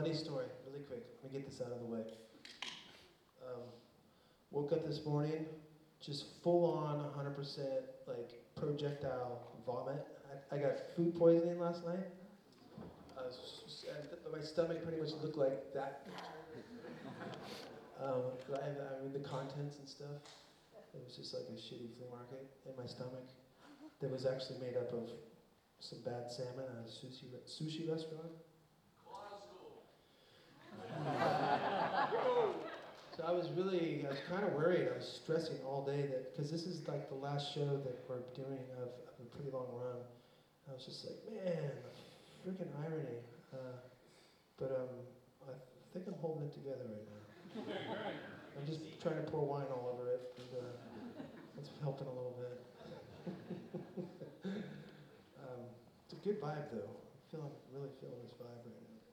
funny story, really quick. Let me get this out of the way. Woke up this morning, just full on 100% like projectile vomit. I got food poisoning last night. My stomach pretty much looked like that. I mean, the contents and stuff. It was just like a shitty flea market in my stomach that was actually made up of some bad salmon at a sushi restaurant. So I was kind of worried. I was stressing all day because this is like the last show that we're doing of a pretty long run. I was just like, man, freaking irony. But I think I'm holding it together right now. I'm just trying to pour wine all over it, and it's helping a little bit. It's a good vibe though. Really feeling this vibe right now.